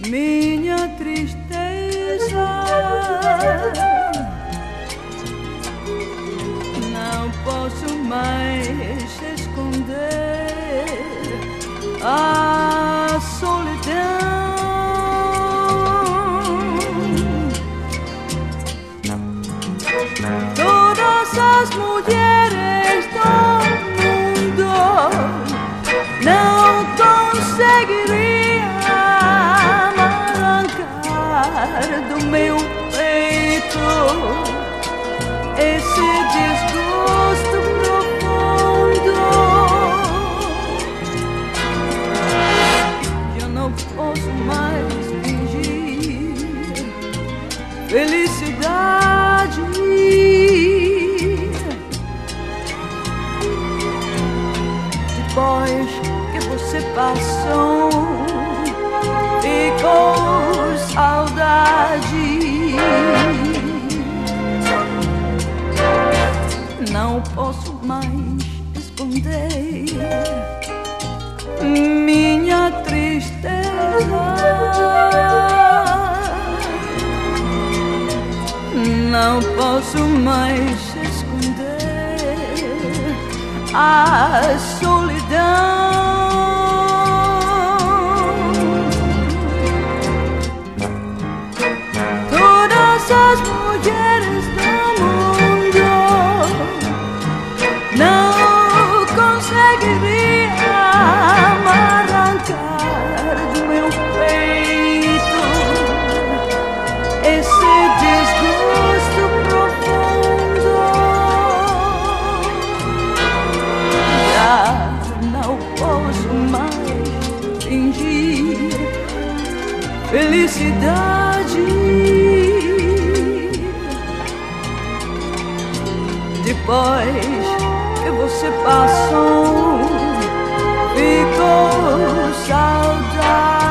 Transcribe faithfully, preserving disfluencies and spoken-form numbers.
minha tristeza. Não posso mais esconder a solidão. Todas as mulheres do mundo não conseguiriam arrancar do meu peito esse desgosto profundo. Eu não posso mais fingir felicidade. Depois que você passou, ficou saudade. Não posso mais esconder minha tristeza. Não posso mais esconder a solidão. Todas as mulheres do mundo não conseguiriam arrancar do meu peito esse desgosto profundo. Já não posso mais fingir felicidade. Depois que você passou, ficou saudade.